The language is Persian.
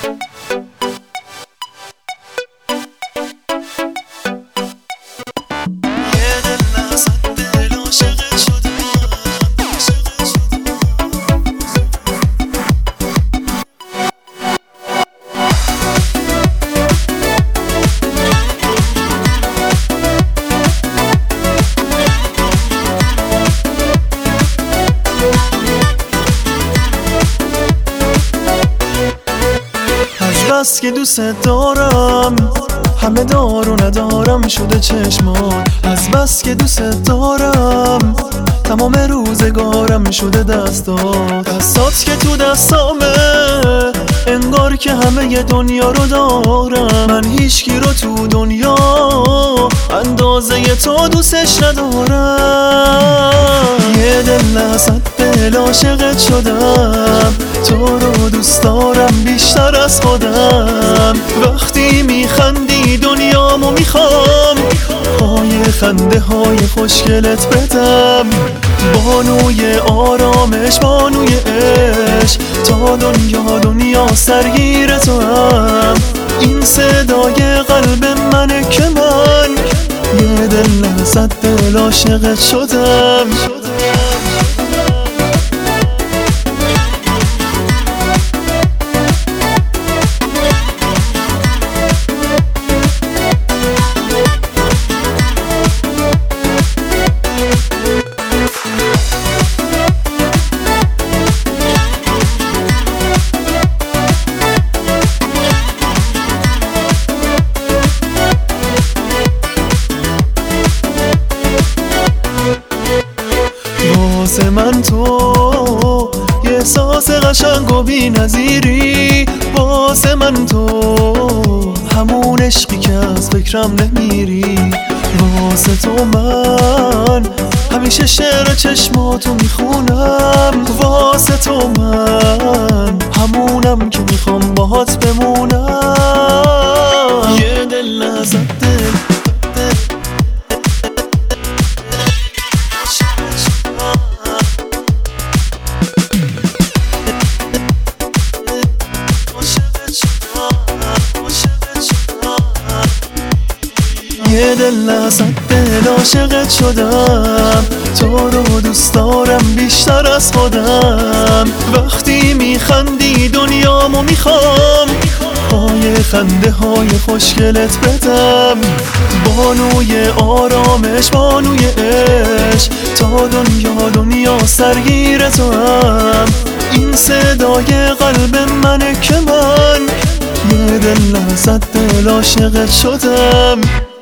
بس که دوست دارم همه دار و ندارم شده چشمان، از بس که دوست دارم تمام روزگارم شده دستات که تو دستامه، انگار که همه دنیا رو دارم. من هیچکی رو تو دنیا اندازه تو دوستش ندارم. یه دل از دل عاشقت شدم، تو رو دوست دارم بیشتر از خودم. وقتی میخندی دنیامو میخوام، پای خنده های خوشگلت بدم. بانوی آرامش، بانوی عشق، تا دنیا سرگیر تو هم. این صدای قلب منه که من یه دل از دل عاشقت شدم. واسه من تو یه احساس قشنگ و بی نظیری، واسه من تو همون عشقی که از فکرم نمیری. واسه تو من همیشه شعر چشماتو میخونم، واسه تو من همونم که میخوام باهات بمونم. یه دل ازت یه دل از دل عاشقت شدم، تو رو دوست دارم بیشتر از خودم. وقتی میخندی دنیامو میخوام، پای خنده های خوشگلت بدم. بانوی آرامش، بانوی عشق، تا دنیا سرگیر تو هم. این صدای قلب منه که من یه دل از دل عاشقت شدم.